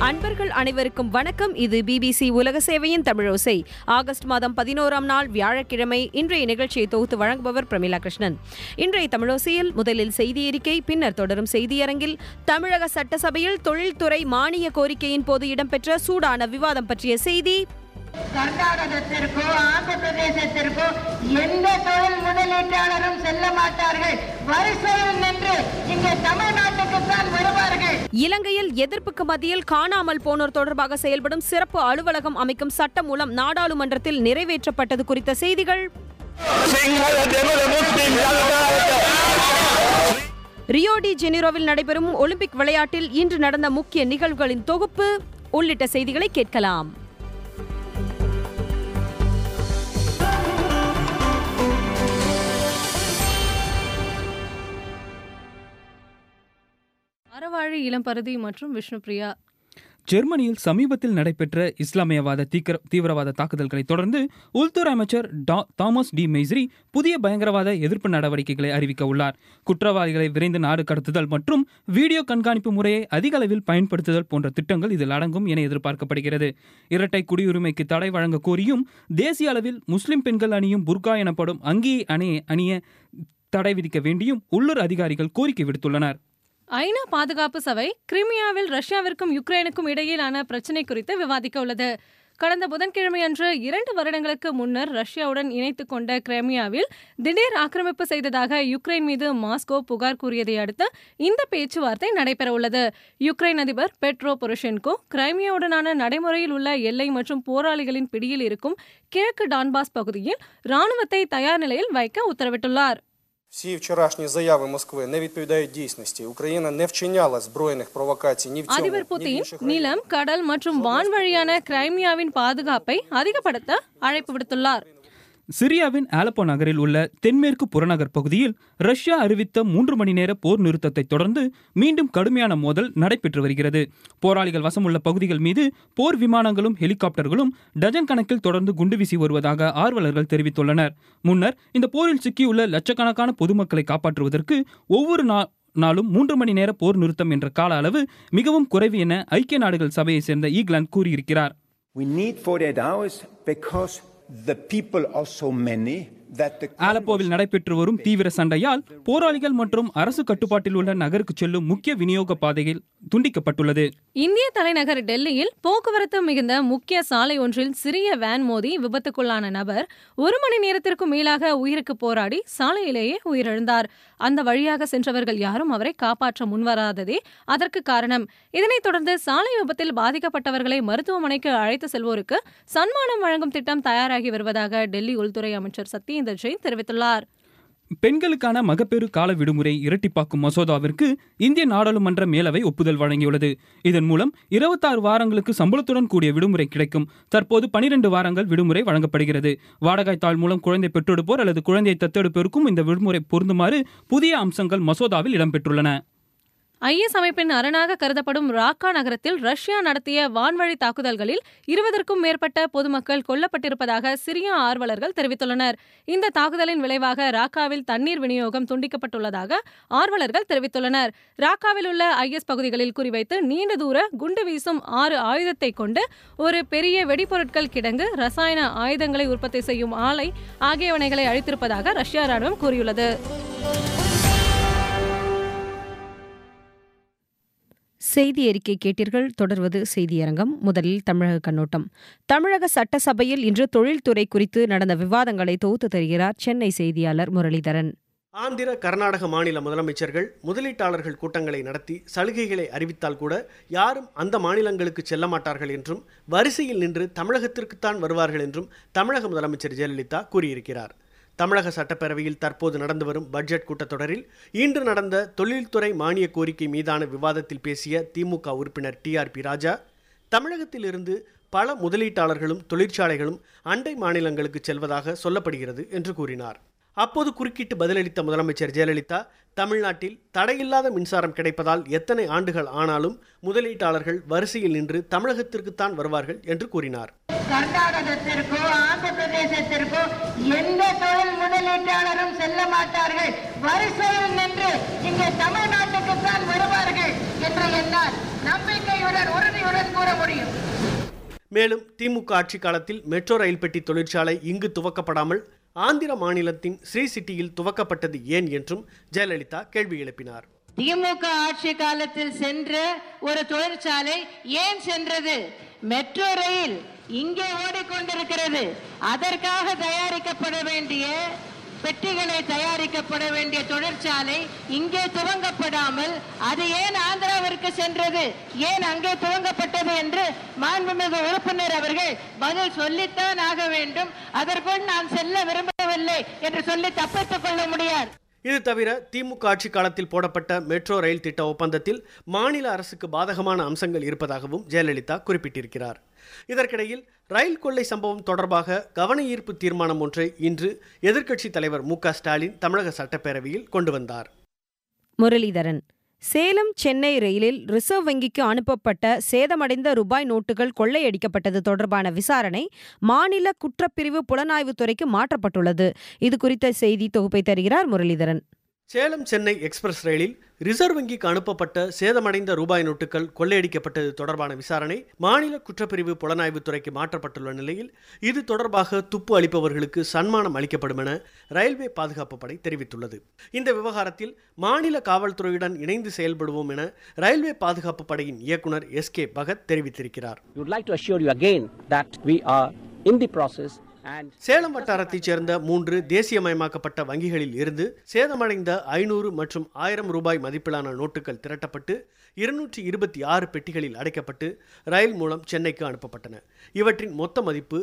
அன்பர்கள் அனைவருக்கும் வணக்கம். இது BBC உலக சேவையின் தமிழோசை. ஆகஸ்ட் மாதம் 11ஆம் நாள் வியாழக்கிழமை. இன்றைய நிகழ்ச்சியை தொகுத்து வழங்குபவர் பிரமிளா கிருஷ்ணன். இன்றைய தமிழோசையில் முதலில் செய்தி அறிக்கை, பின்னர் தொடரும் செய்தியரங்கில் தமிழக சட்டசபையில் தொழில்துறை மானிய கோரிக்கையின் போது இடம்பெற்ற சூடான விவாதம் பற்றிய செய்தி. கர்நாடகத்திற்கோ ஆந்திர பிரதேசத்திற்கோ எந்த தொழில் முதலீட்டாளரும் செல்ல மாட்டார்கள். வரிசையில் நின்று இங்கே தமிழ்நாட்டுக்குத்தான் வருவார்கள். இலங்கையில் எதிர்ப்புக்கு மத்தியில் காணாமல் போனோர் தொடர்பாக செயல்படும் சிறப்பு அலுவலகம் அமைக்கும் சட்டம் மூலம் நாடாளுமன்றத்தில் நிறைவேற்றப்பட்டது குறித்த செய்திகள். ரியோ டி ஜெனிரோவில் நடைபெறும் ஒலிம்பிக் விளையாட்டில் இன்று நடந்த முக்கிய நிகழ்வுகளின் தொகுப்பு உள்ளிட்ட செய்திகளை கேட்கலாம். அறவாழி இளம்பரதி மற்றும் விஷ்ணுபிரியா. ஜெர்மனியில் சமீபத்தில் நடைபெற்ற இஸ்லாமியவாத தீவிரவாத தாக்குதல்களை தொடர்ந்து உள்துறை அமைச்சர் தாமஸ் டி மெய்ஸ்ரி புதிய பயங்கரவாத எதிர்ப்பு நடவடிக்கைகளை அறிவிக்க உள்ளார். குற்றவாளிகளை விரைந்து நாடு கடத்துதல் மற்றும் வீடியோ கண்காணிப்பு முறையை அதிக அளவில் பயன்படுத்துதல் போன்ற திட்டங்கள் இதில் அடங்கும் என எதிர்பார்க்கப்படுகிறது. இரட்டை குடியுரிமைக்கு தடை வழங்க கோரியும் தேசிய அளவில் முஸ்லிம் பெண்கள் அணியும் புர்கா எனப்படும் அங்கியை அணிய தடை விதிக்க வேண்டியும் உள்ளூர் அதிகாரிகள் கோரிக்கை விடுத்துள்ளனர். ஐநா பாதுகாப்பு சபை கிரிமியாவில் ரஷ்யாவிற்கும் யுக்ரைனுக்கும் இடையிலான பிரச்சினை குறித்து விவாதிக்க உள்ளது. கடந்த புதன்கிழமை அன்று 2 வருடங்களுக்கு முன்னர் ரஷ்யாவுடன் இணைத்துக் கொண்ட கிரிமியாவில் திடீர் ஆக்கிரமிப்பு செய்ததாக யுக்ரைன் மீது மாஸ்கோ புகார் கூறியதை அடுத்து இந்த பேச்சுவார்த்தை நடைபெற உள்ளது. யுக்ரைன் அதிபர் பெட்ரோ பொரோஷென்கோ கிரைமியாவுடனான நடைமுறையில் உள்ள எல்லை மற்றும் போராளிகளின் பிடியில் இருக்கும் கிழக்கு டான்பாஸ் பகுதியில் ராணுவத்தை தயார் நிலையில் வைக்க உத்தரவிட்டுள்ளார். Всі вчорашні заяви Москви не відповідають дійсності. Україна не вчиняла збройних провокацій ні в цьому, அதிபர் ні в புதின் інших நிலம், கடல் மற்றும் வான்வழியான கிரைமியாவின் பாதுகாப்பை அதிகப்படுத்த அழைப்பு விடுத்துள்ளார். சிரியாவின் ஆலப்போ நகரில் உள்ள தென்மேற்கு புறநகர் பகுதியில் ரஷ்யா அறிவித்த 3 மணி நேர போர் நிறுத்தத்தை தொடர்ந்து மீண்டும் கடுமையான மோதல் நடைபெற்று வருகிறது. போராளிகள் வசமுள்ள பகுதிகள் மீது போர் விமானங்களும் ஹெலிகாப்டர்களும் டஜன் கணக்கில் தொடர்ந்து குண்டு வீசி வருவதாக ஆர்வலர்கள் தெரிவித்துள்ளனர். முன்னர் இந்த போரில் சிக்கியுள்ள லட்சக்கணக்கான பொதுமக்களை காப்பாற்றுவதற்கு ஒவ்வொரு நாளும் 3 மணி நேர போர் நிறுத்தம் என்ற கால அளவு மிகவும் குறைவு என ஐக்கிய நாடுகள் சபையை சேர்ந்த ஈக்லாந்து கூறியிருக்கிறார். ஆலப்போவில் நடைபெற்று வரும் தீவிர சண்டையால் போராளிகள் மற்றும் அரசு கட்டுப்பாட்டில் உள்ள நகருக்கு செல்லும் முக்கிய விநியோக பாதைகள் துண்டிக்கப்பட்டுள்ளது. இந்திய தலைநகர் டெல்லியில் போக்குவரத்து மிகுந்த முக்கிய சாலை ஒன்றில் சிறிய வேன் மோதி விபத்துக்குள்ளான நபர் 1 மணி நேரத்திற்கும் மேலாக உயிருக்கு போராடி சாலையிலேயே உயிரிழந்தார். அந்த வழியாக சென்றவர்கள் யாரும் அவரை காப்பாற்ற முன்வராததே அதற்கு காரணம். இதனைத் தொடர்ந்து சாலை விபத்தில் பாதிக்கப்பட்டவர்களை மருத்துவமனைக்கு அழைத்து செல்வோருக்கு சன்மானம் வழங்கும் திட்டம் தயாராகி வருவதாக டெல்லி உள்துறை அமைச்சர் சத்யேந்தர் ஜெயின் தெரிவித்துள்ளார். பெண்களுக்கான மகப்பேறு கால விடுமுறை இரட்டிப்பாக்கும் மசோதாவிற்கு இந்திய நாடாளுமன்ற மேலவை ஒப்புதல் வழங்கியுள்ளது. இதன் மூலம் 26 வாரங்களுக்கு சம்பளத்துடன் கூடிய விடுமுறை கிடைக்கும். தற்போது 12 வாரங்கள் விடுமுறை வழங்கப்படுகிறது. வாடகை தாள் மூலம் குழந்தை பெற்றெடுப்போர் அல்லது குழந்தையை தத்தெடுப்போருக்கும் இந்த விடுமுறை பொருந்துமாறு புதிய அம்சங்கள் மசோதாவில் இடம்பெற்றுள்ளன. IS அமைப்பின் அரணாக கருதப்படும் ராக்கா நகரத்தில் ரஷ்யா நடத்திய வான்வழி தாக்குதல்களில் 20க்கும் மேற்பட்ட பொதுமக்கள் கொல்லப்பட்டிருப்பதாக சிரியா ஆர்வலர்கள் தெரிவித்துள்ளனர். இந்த தாக்குதலின் விளைவாக ராக்காவில் தண்ணீர் விநியோகம் துண்டிக்கப்பட்டுள்ளதாக ஆர்வலர்கள் தெரிவித்துள்ளனர். ராக்காவில் உள்ள IS பகுதிகளில் குறிவைத்து நீண்ட தூர குண்டு வீசும் 6 ஆயுதத்தை கொண்டு ஒரு பெரிய வெடிபொருட்கள் கிடங்கு, ரசாயன ஆயுதங்களை உற்பத்தி செய்யும் ஆலை ஆகியவனைகளை அழித்திருப்பதாக ரஷ்யா ராணுவம் கூறியுள்ளது. செய்தி அறிக்கை கேட்டீர்கள். தொடர்வது செய்தியரங்கம். முதலில் தமிழக கண்ணோட்டம். தமிழக சட்டசபையில் இன்று தொழில்துறை குறித்து நடந்த விவாதங்களை தொகுத்து தருகிறார் சென்னை செய்தியாளர் முரளிதரன். ஆந்திர, கர்நாடக மாநில முதலமைச்சர்கள் முதலீட்டாளர்கள் கூட்டங்களை நடத்தி சலுகைகளை அறிவித்தால் கூட யாரும் அந்த மாநிலங்களுக்கு செல்ல மாட்டார்கள் என்றும் வரிசையில் நின்று தமிழகத்திற்குத்தான் வருவார்கள் என்றும் தமிழக முதலமைச்சர் ஜெயலலிதா கூறியிருக்கிறார். தமிழக சட்டப்பேரவையில் தற்போது நடந்து வரும் பட்ஜெட் கூட்டத்தொடரில் இன்று நடந்த தொழில்துறை மானிய கோரிக்கை மீதான விவாதத்தில் பேசிய திமுக உறுப்பினர் TRP ராஜா, தமிழகத்திலிருந்து பல முதலீட்டாளர்களும் தொழிற்சாலைகளும் அண்டை மாநிலங்களுக்கு செல்வதாக சொல்லப்படுகிறது என்று கூறினார். அப்போது குறுக்கிட்டு பதிலளித்த முதலமைச்சர் ஜெயலலிதா, தமிழ்நாட்டில் தடையில்லாத மின்சாரம் கிடைப்பதால் எத்தனை ஆண்டுகள் ஆனாலும் முதலீட்டாளர்கள் வரிசையில் நின்று தமிழகத்திற்குத்தான் வருவார்கள் என்று கூறினார். கர்நாடகத்திற்கோ ஆந்திர பிரதேசத்திற்கோ எந்த தொழில் முதலீட்டாளரும் செல்ல மாட்டார்கள். வரிசையில் நின்று இங்கே தமிழ்நாட்டுக்குத்தான் வருவார்கள் என்று என்னால் நம்பிக்கையுடன் உறுதியுடன் கூற முடியும். மேலும் திமுக ஆட்சி காலத்தில் மெட்ரோ ரயில் பெட்டி தொழிற்சாலை இங்கு துவக்கப்படாமல் ஆந்திர மாநிலத்தின் ஸ்ரீ சிட்டியில் துவக்கப்பட்டது ஏன் என்றும் ஜெயலலிதா கேள்வி எழுப்பினார். திமுக ஆட்சி காலத்தில் சென்ற ஒரு தொழிற்சாலை ஏன் சென்றது? மெட்ரோ ரயில் இங்கே ஓடிக்கொண்டிருக்கிறது. அதற்காக தயாரிக்கப்பட வேண்டிய பெட்டிகளை தயாரிக்கப்பட வேண்டிய தொழிற்சாலை இங்கே துவங்கப்படாமல் அது ஏன் ஆந்திராவிற்கு சென்றது, ஏன் அங்கே துவங்கப்பட்டது என்று மாண்புமிகு உறுப்பினர் அவர்கள் பதில் சொல்லித்தான் ஆக வேண்டும். அதற்குள் நான் செல்ல விரும்பவில்லை என்று சொல்லி தப்பித்துக் கொள்ள முடியாது. இது தவிர திமுக ஆட்சி காலத்தில் போடப்பட்ட மெட்ரோ ரயில் திட்ட ஒப்பந்தத்தில் மாநில அரசுக்கு பாதகமான அம்சங்கள் இருப்பதாகவும் ஜெயலலிதா குறிப்பிட்டிருக்கிறார். இதற்கிடையில் ரயில் கொள்ளை சம்பவம் தொடர்பாக கவன ஈர்ப்பு தீர்மானம் ஒன்றை இன்று எதிர்க்கட்சித் தலைவர் மு.க. ஸ்டாலின் தமிழக சட்டப்பேரவையில் கொண்டு வந்தார். முரளிதரன், சேலம் சென்னை ரயிலில் ரிசர்வ் வங்கிக்கு அனுப்பப்பட்ட சேதமடைந்த ரூபாய் நோட்டுகள் கொள்ளையடிக்கப்பட்டது தொடர்பான விசாரணை மாநில குற்றப்பிரிவு புலனாய்வுத்துறைக்கு மாற்றப்பட்டுள்ளது. இது குறித்த செய்தி தொகுப்பை தருகிறார் முரளிதரன். சேலம் சென்னை எக்ஸ்பிரஸ் ரயிலில் ரிசர்வ் வங்கிக்கு அனுப்பப்பட்ட சேதமடைந்த ரூபாய் நோட்டுகள் கொள்ளையடிக்கப்பட்டது தொடர்பான விசாரணை மாநில குற்றப்பிரிவு புலனாய்வுத்துறைக்கு மாற்றப்பட்டுள்ள நிலையில் இது தொடர்பாக துப்பு அளிப்பவர்களுக்கு சன்மானம் அளிக்கப்படும் என ரயில்வே பாதுகாப்பு படை தெரிவித்துள்ளது. இந்த விவகாரத்தில் மாநில காவல்துறையுடன் இணைந்து செயல்படுவோம் என ரயில்வே பாதுகாப்பு படையின் இயக்குனர் எஸ்.கே. பகத் தெரிவித்திருக்கிறார். சேலம் வட்டாரத்தைச் சேர்ந்த 3 தேசியமயமாக்கப்பட்ட வங்கிகளில் இருந்து சேதமடைந்த 500 மற்றும் 1000 ரூபாய் மதிப்பிலான நோட்டுகள் திரட்டப்பட்டு 226 பெட்டிகளில் அடைக்கப்பட்டு ரயில் மூலம் சென்னைக்கு அனுப்பப்பட்டன. இவற்றின் மொத்த மதிப்பு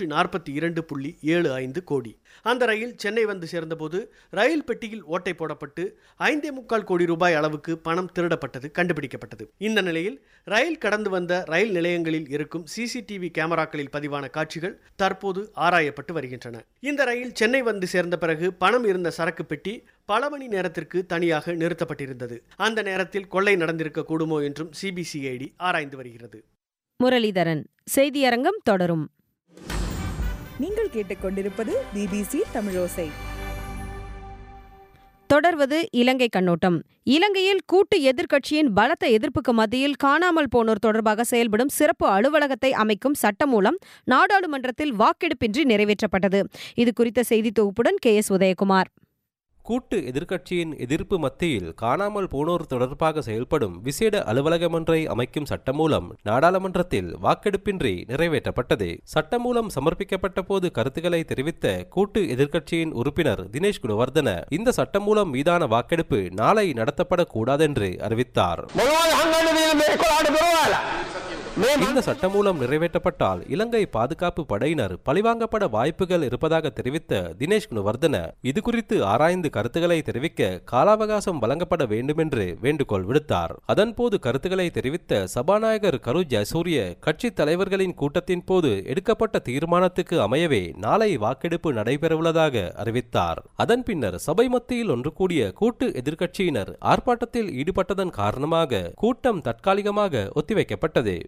342.75 கோடி. அந்த ரயில் சென்னை வந்து சேர்ந்தபோது ரயில் பெட்டியில் ஓட்டை போடப்பட்டு 5.25 கோடி ரூபாய் அளவுக்கு பணம் திருடப்பட்டது கண்டுபிடிக்கப்பட்டது. இந்த நிலையில் ரயில் கடந்து வந்த ரயில் நிலையங்களில் இருக்கும் சிசிடிவி கேமராக்களில் பதிவான காட்சிகள் தற்போது ஆராயப்பட்டு வருகின்றன. இந்த ரயில் சென்னை வந்து சேர்ந்த பிறகு பணம் இருந்த சரக்கு பெட்டி பல மணி நேரத்திற்கு தனியாக நிறுத்தப்பட்டிருந்தது. அந்த நேரத்தில் கொள்ளை நடந்திருக்க கூடுமோ என்றும் சிபிசிஐடி ஆராய்ந்து வருகிறது. முரளிதரன், செய்தியரங்கம் தொடரும். நீங்கள் கேட்டுக்கொண்டிருப்பது பிபிசி தமிழோசை. தொடர்வது இலங்கை கண்ணோட்டம். இலங்கையில் கூட்டு எதிர்க்கட்சியின் பலத்த எதிர்ப்புக்கு மத்தியில் காணாமல் போனோர் தொடர்பாக செயல்படும் சிறப்பு அலுவலகத்தை அமைக்கும் சட்டமூலம் நாடாளுமன்றத்தில் வாக்கெடுப்பின்றி நிறைவேற்றப்பட்டது. இது குறித்த செய்தி தொகுப்புடன் கே.எஸ். உதயகுமார். கூட்டு எதிர்க்கட்சியின் எதிர்ப்பு மத்தியில் காணாமல் போனோர் தொடர்பாக செயல்படும் விசேட அலுவலகம் ஒன்றை அமைக்கும் சட்டமூலம் நாடாளுமன்றத்தில் வாக்கெடுப்பின்றி நிறைவேற்றப்பட்டது. சட்டமூலம் சமர்ப்பிக்கப்பட்ட போது கருத்துக்களை தெரிவித்த கூட்டு எதிர்க்கட்சியின் உறுப்பினர் தினேஷ் குணவர்தன இந்த சட்டமூலம் மீதான வாக்கெடுப்பு நாளை நடத்தப்படக்கூடாதென்று அறிவித்தார். இந்த சட்டமூலம் நிறைவேற்றப்பட்டால் இலங்கை பாதுகாப்பு படையினர் பழிவாங்கப்பட வாய்ப்புகள் இருப்பதாக தெரிவித்த தினேஷ் குணவர்தன இது குறித்து ஆராய்ந்து கருத்துக்களை தெரிவிக்க கால அவகாசம் வழங்கப்பட வேண்டும் என்று வேண்டுகோள் விடுத்தார். அதன்போது கருத்துக்களை தெரிவித்த சபாநாயகர் கரு ஜயசூரிய கட்சி தலைவர்களின் கூட்டத்தின் போது எடுக்கப்பட்ட தீர்மானத்துக்கு அமையவே நாளை வாக்கெடுப்பு நடைபெறவுள்ளதாக அறிவித்தார். அதன் பின்னர் சபை மத்தியில் ஒன்று கூடிய கூட்டு எதிர்க்கட்சியினர் ஆர்ப்பாட்டத்தில் ஈடுபட்டதன் காரணமாக கூட்டம் தற்காலிகமாக ஒத்திவைக்கப்பட்டது.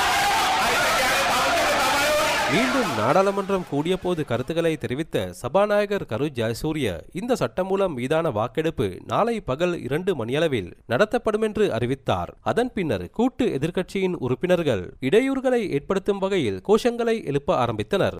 மீண்டும் நாடாளுமன்றம் கூடிய போது கருத்துக்களை தெரிவித்த சபாநாயகர் கரு ஜயசூரிய இந்த சட்டமூலம் மீதான வாக்கெடுப்பு நாளை பகல் 2 மணியளவில் நடத்தப்படும் என்று அறிவித்தார். அதன் பின்னர் கூட்டு எதிர்க்கட்சியின் உறுப்பினர்கள் இடையூறுகளை ஏற்படுத்தும் வகையில் கோஷங்களை எழுப்ப ஆரம்பித்தனர்.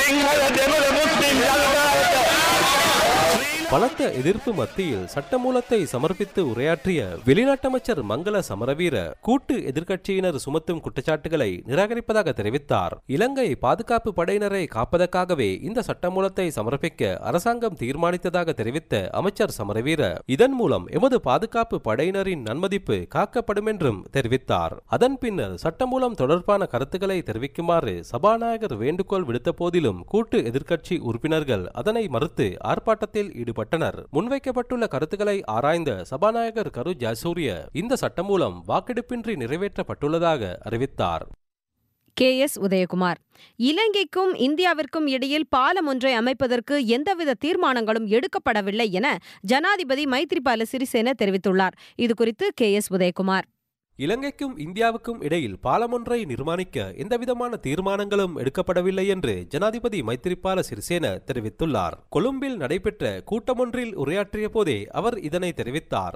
பலத்த எதிர்ப்பு மத்தியில் சட்டமூலத்தை சமர்ப்பித்து உரையாற்றிய வெளிநாட்டு அமைச்சர் மங்கள சமரவீர கூட்டு எதிர்க்கட்சியினர் சுமத்தும் குற்றச்சாட்டுகளை நிராகரிப்பதாக தெரிவித்தார். இலங்கை பாதுகாப்பு படையினரை காப்பதற்காகவே இந்த சட்டமூலத்தை சமர்ப்பிக்க அரசாங்கம் தீர்மானித்ததாக தெரிவித்த அமைச்சர் சமரவீர இதன் மூலம் எமது பாதுகாப்பு படையினரின் நன்மதிப்பு காக்கப்படும் என்றும் தெரிவித்தார். அதன் பின்னர் சட்டமூலம் தொடர்பான கருத்துக்களை தெரிவிக்குமாறு சபாநாயகர் வேண்டுகோள் விடுத்த போதிலும் கூட்டு எதிர்க்கட்சி உறுப்பினர்கள் அதனை மறுத்து ஆர்ப்பாட்டத்தில் ஈடுபட்டனர். முன்வைக்கப்பட்டுள்ள கருத்துக்களை ஆராய்ந்த சபாநாயகர் கரு ஜயசூரிய இந்த சட்டமூலம் வாக்கெடுப்பின்றி நிறைவேற்றப்பட்டுள்ளதாக அறிவித்தார். கே.எஸ். உதயகுமார். இலங்கைக்கும் இந்தியாவிற்கும் இடையில் பாலம் ஒன்றை அமைப்பதற்கு எந்தவித தீர்மானங்களும் எடுக்கப்படவில்லை என ஜனாதிபதி மைத்ரிபால சிறிசேன தெரிவித்துள்ளார். இதுகுறித்து கே.எஸ். உதயகுமார். இலங்கைக்கும் இந்தியாவுக்கும் இடையில் பாலமொன்றை நிர்மாணிக்க எந்தவிதமான தீர்மானங்களும் எடுக்கப்படவில்லை என்று ஜனாதிபதி மைத்திரிபால சிறிசேன தெரிவித்துள்ளார். கொழும்பில் நடைபெற்ற கூட்டமொன்றில் உரையாற்றிய போதே அவர் இதனை தெரிவித்தார்.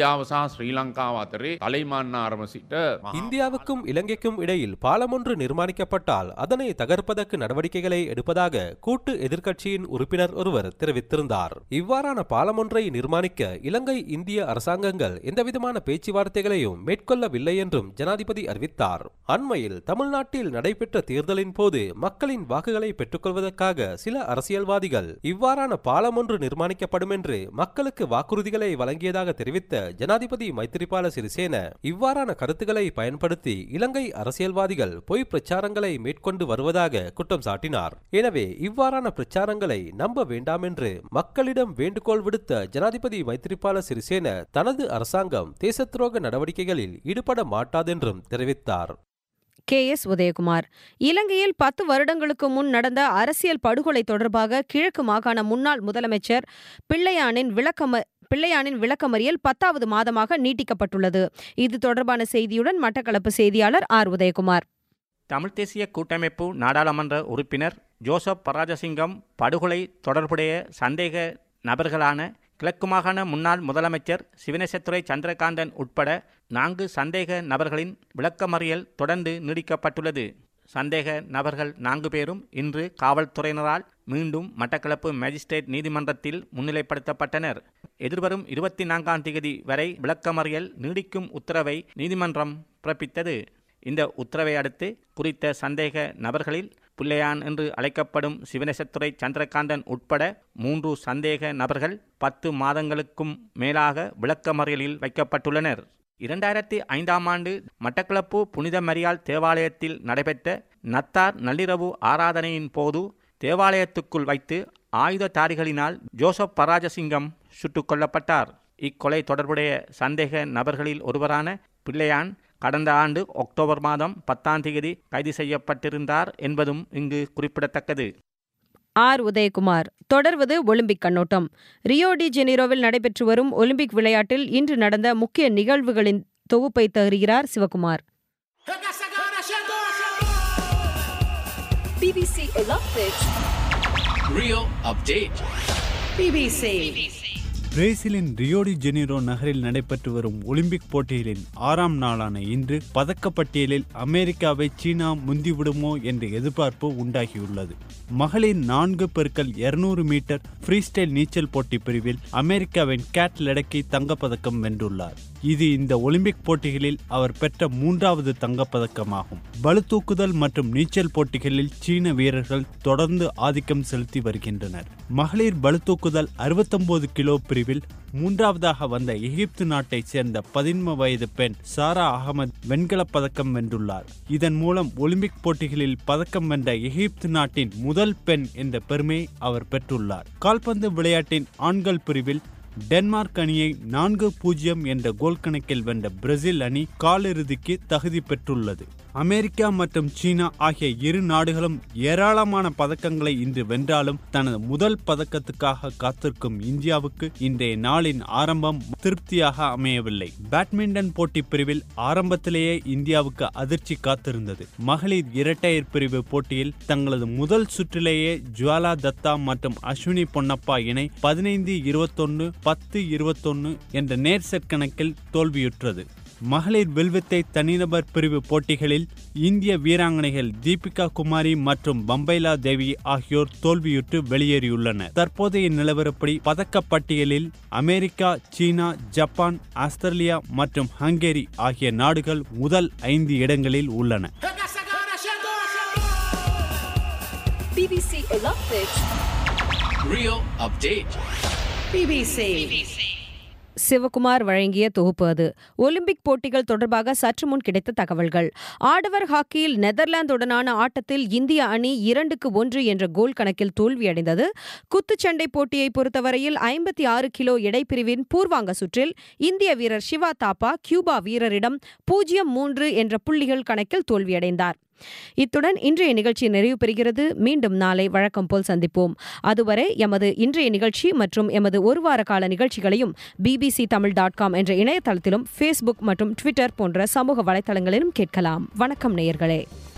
இந்தியாவுக்கும் இலங்கைக்கும் இடையில் பாலமொன்று நிர்மாணிக்கப்பட்டால் அதனை தகர்ப்பதற்கு நடவடிக்கைகளை எடுப்பதாக கூட்டு எதிர்க்கட்சியின் உறுப்பினர் ஒருவர் தெரிவித்திருந்தார். இவ்வாறான பாலமொன்றை நிர்மாணிக்க இலங்கை இந்திய அரசாங்கங்கள் எந்தவிதமான பேச்சுவார்த்தைகளையும் மேற்கொள்ளவில்லை என்றும் ஜனாதிபதி அறிவித்தார். அண்மையில் தமிழ்நாட்டில் நடைபெற்ற தேர்தலின் போது மக்களின் வாக்குகளை பெற்றுக்கொள்வதற்காக சில அரசியல்வாதிகள் இவ்வாறான பாலம் ஒன்று நிர்மாணிக்கப்படும் என்று மக்களுக்கு வாக்குறுதிகளை வழங்கியதாக தெரிவித்த ஜனாதிபதி மைத்திரிபால சிறிசேன இவ்வாறான கருத்துக்களை பயன்படுத்தி இலங்கை அரசியல்வாதிகள் பொய் பிரச்சாரங்களை மேற்கொண்டு வருவதாக குற்றம் சாட்டினார். எனவே இவ்வாறான பிரச்சாரங்களை நம்ப வேண்டாம் என்று மக்களிடம் வேண்டுகோள் விடுத்த ஜனாதிபதி மைத்திரிபால சிறிசேன தனது அரசாங்கம் தேச துரோக நடவடிக்கைகளில் ஈடுபட மாட்டாதென்றும் தெரிவித்தார். KS உதயகுமார். இலங்கையில் 10 வருடங்களுக்கு முன் நடந்த அரசியல் படுகொலை தொடர்பாக கிழக்கு மாகாண முன்னாள் முதலமைச்சர் பிள்ளையானின் விளக்கமறியல் 10வது மாதமாக நீட்டிக்கப்பட்டுள்ளது. இது தொடர்பான செய்தியுடன் மட்டக்களப்பு செய்தியாளர் R. உதயகுமார். தமிழ் தேசிய கூட்டமைப்பு நாடாளுமன்ற உறுப்பினர் ஜோசப் பராஜசிங்கம் படுகொலை தொடர்புடைய சந்தேக நபர்களான கிழக்கு மாகாண முன்னாள் முதலமைச்சர் சிவனேசத்துறை சந்திரகாந்தன் உட்பட 4 சந்தேக நபர்களின் விளக்கமறியல் தொடர்ந்து நீடிக்கப்பட்டுள்ளது. சந்தேக நபர்கள் 4 பேரும் இன்று காவல்துறையினரால் மீண்டும் மட்டக்களப்பு மேஜிஸ்ட்ரேட் நீதிமன்றத்தில் முன்னிலைப்படுத்தப்பட்டனர். எதிர்வரும் 24ஆம் தேதி வரை விளக்கமறியல் நீடிக்கும் உத்தரவை நீதிமன்றம் பிறப்பித்தது. இந்த உத்தரவை அடுத்து குறித்த சந்தேக நபர்களில் பிள்ளையான் என்று அழைக்கப்படும் சிவனேசத்துறை சந்திரகாந்தன் உட்பட 3 சந்தேக நபர்கள் 10 மாதங்களுக்கும் மேலாக விளக்கமறியலில் வைக்கப்பட்டுள்ளனர். 2005ஆம் ஆண்டு மட்டக்களப்பு புனித மரியாள் தேவாலயத்தில் நடைபெற்ற நத்தார் நள்ளிரவு ஆராதனையின் போது தேவாலயத்துக்குள் வைத்து ஆயுததாரிகளினால் ஜோசப் பராஜசிங்கம் சுட்டுக் கொல்லப்பட்டார். இக்கொலை தொடர்புடைய சந்தேக நபர்களில் ஒருவரான பிள்ளையான் கடந்த ஆண்டு அக்டோபர் மாதம் 10ஆம் தேதி கைது செய்யப்பட்டிருந்தார் என்பதும் இங்கு குறிப்பிடத்தக்கது. R. உதயகுமார். தொடர்வது ஒலிம்பிக் கண்ணோட்டம். ரியோ டி ஜெனீரோவில் நடைபெற்று வரும் ஒலிம்பிக் விளையாட்டில் இன்று நடந்த முக்கிய நிகழ்வுகளின் தொகுப்பை தருகிறார் Sivakumar. BBC Olympics Rio Update. BBC பிரேசிலின் ரியோ டி ஜெனீரோ நகரில் நடைபெற்று வரும் ஒலிம்பிக் போட்டிகளின் 6ஆம் நாளான இன்று பதக்கப்பட்டியலில் அமெரிக்காவை சீனா முந்திவிடுமோ என்ற எதிர்பார்ப்பு உண்டாகியுள்ளது. மகளிர் 4x200 மீட்டர் ஃப்ரீஸ்டைல் நீச்சல் போட்டி பிரிவில் அமெரிக்காவின் கேட் லெடக்கி தங்கப்பதக்கம் வென்றுள்ளார். இது இந்த ஒலிம்பிக் போட்டிகளில் அவர் பெற்ற 3வது தங்கப்பதக்கமாகும். பளுதூக்குதல் மற்றும் நீச்சல் போட்டிகளில் சீன வீரர்கள் தொடர்ந்து ஆதிக்கம் செலுத்தி வருகின்றனர். மகளிர் பளுதூக்குதல் 69 கிலோ பிரிவில் 3வதாக வந்த எகிப்து நாட்டை சேர்ந்த 11 வயது பெண் சாரா அகமது வெண்கலப் பதக்கம் வென்றுள்ளார். இதன் மூலம் ஒலிம்பிக் போட்டிகளில் பதக்கம் வென்ற எகிப்து நாட்டின் முதல் பெண் என்ற பெருமையை அவர் பெற்றுள்ளார். கால்பந்து விளையாட்டின் ஆண்கள் பிரிவில் டென்மார்க் அணியை 4-0 என்ற கோல் கணக்கில் வென்ற பிரேசில் அணி காலிறுதிக்கு தகுதி பெற்றுள்ளது. அமெரிக்கா மற்றும் சீனா ஆகிய இரு நாடுகளும் ஏராளமான பதக்கங்களை இன்று வென்றாலும் தனது முதல் பதக்கத்துக்காக காத்திருக்கும் இந்தியாவுக்கு இன்றைய நாளின் ஆரம்பம் திருப்தியாக அமையவில்லை. பேட்மிண்டன் போட்டி பிரிவில் ஆரம்பத்திலேயே இந்தியாவுக்கு அதிர்ச்சி காத்திருந்தது. மகளிர் இரட்டையர் பிரிவு போட்டியில் தங்களது முதல் சுற்றிலேயே ஜுவாலா தத்தா மற்றும் அஸ்வினி பொன்னப்பா இணை 15-21, 10-21 என்ற நேர் செட் கணக்கில் தோல்வியுற்றது. மகளிர் வில்வித்தை தனிநபர் பிரிவு போட்டிகளில் இந்திய வீராங்கனைகள் தீபிகா குமாரி மற்றும் பம்பைலா தேவி ஆகியோர் தோல்வியுற்று வெளியேறியுள்ளனர். தற்போதைய நிலவரப்படி பதக்கப்பட்டியலில் அமெரிக்கா, சீனா, ஜப்பான், ஆஸ்திரேலியா மற்றும் ஹங்கேரி ஆகிய நாடுகள் முதல் 5 இடங்களில் உள்ளன. BBC Olympics Rio Update. BBC Sivakumar வழங்கிய தொகுப்பு அது. ஒலிம்பிக் போட்டிகள் தொடர்பாக சற்று முன் கிடைத்த தகவல்கள். ஆடவர் ஹாக்கியில் நெதர்லாந்துடனான ஆட்டத்தில் இந்திய அணி 2-1 என்ற கோல் கணக்கில் தோல்வியடைந்தது. குத்துச்சண்டை போட்டியை பொறுத்தவரையில் 56 கிலோ எடைப்பிரிவின் பூர்வாங்க சுற்றில் இந்திய வீரர் சிவா தாப்பா கியூபா வீரரிடம் 0-3 என்ற புள்ளிகள் கணக்கில் தோல்வியடைந்தார். இத்துடன் இன்றைய நிகழ்ச்சி நிறைவு பெறுகிறது. மீண்டும் நாளை வழக்கம் போல் சந்திப்போம். அதுவரை எமது இன்றைய நிகழ்ச்சி மற்றும் எமது ஒரு வார கால நிகழ்ச்சிகளையும் bbctamil.com என்ற இணையதளத்திலும் Facebook மற்றும் ட்விட்டர் போன்ற சமூக வலைதளங்களிலும் கேட்கலாம். வணக்கம் நேயர்களே.